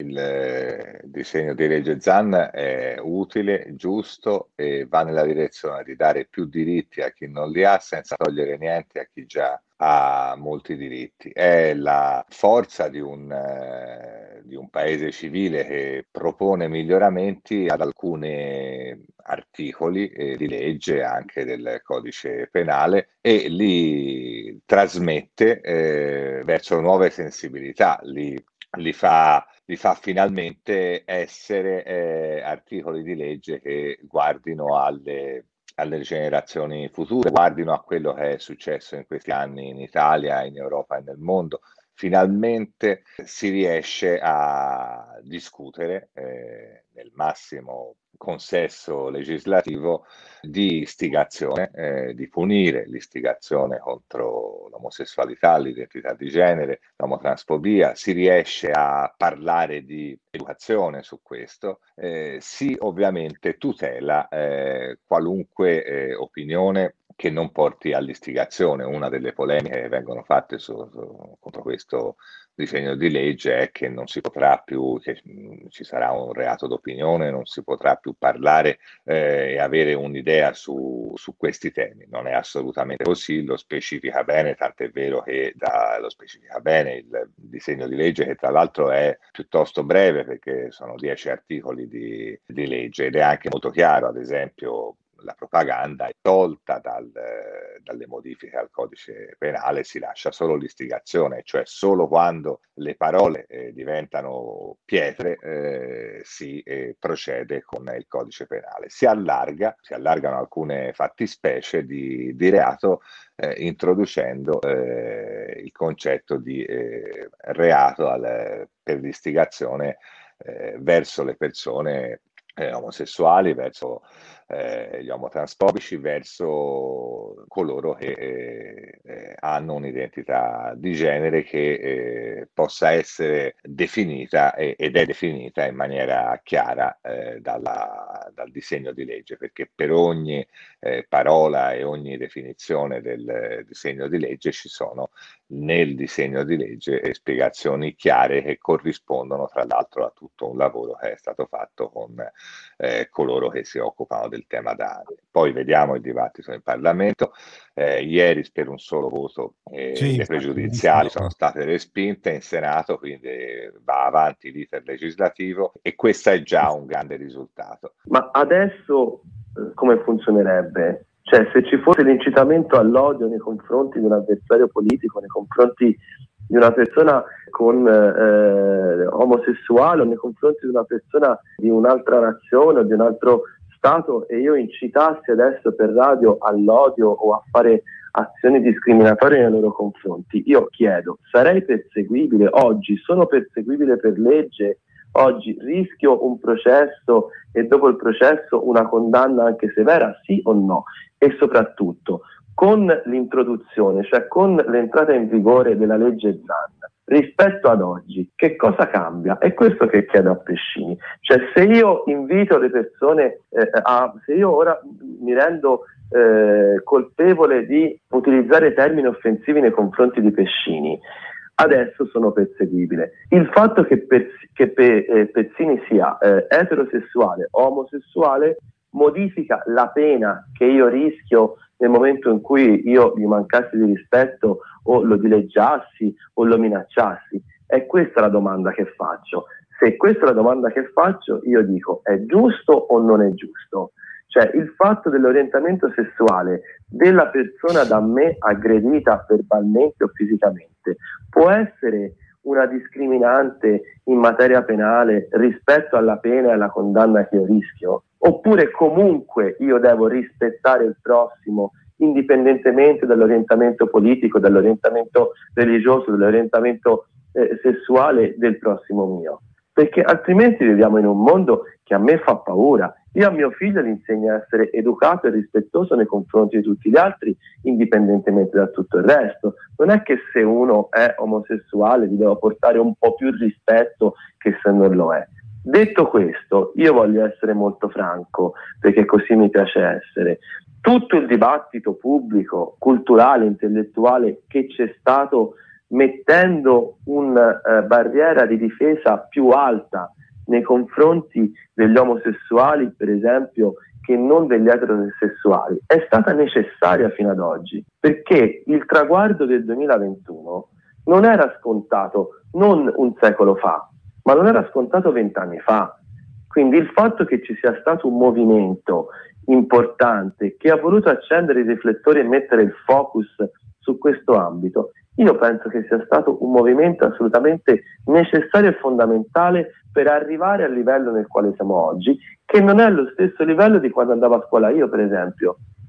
Il disegno di legge Zan è utile, giusto e va nella direzione di dare più diritti a chi non li ha senza togliere niente a chi già ha molti diritti. È la forza di un paese civile che propone miglioramenti ad alcuni articoli di legge anche del codice penale e li trasmette verso nuove sensibilità, li fa finalmente essere articoli di legge che guardino alle generazioni future, guardino a quello che è successo in questi anni in Italia, in Europa e nel mondo. Finalmente si riesce a discutere nel massimo consesso legislativo di istigazione, di punire l'istigazione contro l'omosessualità, l'identità di genere, l'omotransfobia, si riesce a parlare di educazione su questo, si ovviamente tutela qualunque opinione che non porti all'istigazione. Una delle polemiche che vengono fatte contro questo disegno di legge è che non si potrà più, che ci sarà un reato d'opinione, non si potrà più parlare e avere un'idea su questi temi. Non è assolutamente così, lo specifica bene, tant'è vero che lo specifica bene il disegno di legge, che tra l'altro è piuttosto breve perché sono 10 articoli di legge ed è anche molto chiaro. Ad esempio, la propaganda è tolta dalle modifiche al codice penale, si lascia solo l'istigazione, cioè solo quando le parole diventano pietre si procede con il codice penale. Si allargano alcune fattispecie di reato introducendo il concetto di reato per l'istigazione verso le persone omosessuali, verso gli omotransfobici, verso coloro che hanno un'identità di genere che possa essere definita ed è definita in maniera chiara dal disegno di legge, perché per ogni parola e ogni definizione del disegno di legge ci sono nel disegno di legge spiegazioni chiare che corrispondono tra l'altro a tutto un lavoro che è stato fatto con coloro che si occupano del tema da anni. Poi vediamo il dibattito in Parlamento. Ieri per un solo voto Sì, le infatti, ho pregiudiziali sono visto. state respinte in Senato, quindi va avanti l'iter legislativo e questo è già un grande risultato. Ma adesso come funzionerebbe? Cioè, se ci fosse l'incitamento all'odio nei confronti di un avversario politico, nei confronti di una persona con omosessuale o nei confronti di una persona di un'altra nazione o di un altro stato e io incitassi adesso per radio all'odio o a fare azioni discriminatorie nei loro confronti, io chiedo, sarei perseguibile oggi? Sono perseguibile per legge? Oggi rischio un processo e dopo il processo una condanna anche severa, sì o no? E soprattutto, con l'introduzione, cioè con l'entrata in vigore della legge Zan, rispetto ad oggi, che cosa cambia? È questo che chiedo a Pescini. Cioè, se io invito le persone se io ora mi rendo colpevole di utilizzare termini offensivi nei confronti di Pescini, adesso sono perseguibile. Il fatto che Pezzini sia eterosessuale o omosessuale modifica la pena che io rischio nel momento in cui io gli mancassi di rispetto o lo dileggiassi o lo minacciassi. È questa la domanda che faccio. Se questa è la domanda che faccio, io dico, è giusto o non è giusto? Cioè, il fatto dell'orientamento sessuale della persona da me aggredita verbalmente o fisicamente può essere una discriminante in materia penale rispetto alla pena e alla condanna che io rischio? Oppure comunque io devo rispettare il prossimo indipendentemente dall'orientamento politico, dall'orientamento religioso, dall'orientamento sessuale del prossimo mio? Perché altrimenti viviamo in un mondo che a me fa paura. Io a mio figlio gli insegno a essere educato e rispettoso nei confronti di tutti gli altri, indipendentemente da tutto il resto. Non è che se uno è omosessuale gli devo portare un po' più rispetto che se non lo è. Detto questo, io voglio essere molto franco, perché così mi piace essere. Tutto il dibattito pubblico, culturale, intellettuale che c'è stato mettendo una barriera di difesa più alta nei confronti degli omosessuali, per esempio, che non degli eterosessuali, è stata necessaria fino ad oggi, perché il traguardo del 2021 non era scontato non un secolo fa, ma non era scontato 20 anni fa. Quindi il fatto che ci sia stato un movimento importante che ha voluto accendere i riflettori e mettere il focus su questo ambito, io penso che sia stato un movimento assolutamente necessario e fondamentale per arrivare al livello nel quale siamo oggi, che non è lo stesso livello di quando andavo a scuola io, per esempio.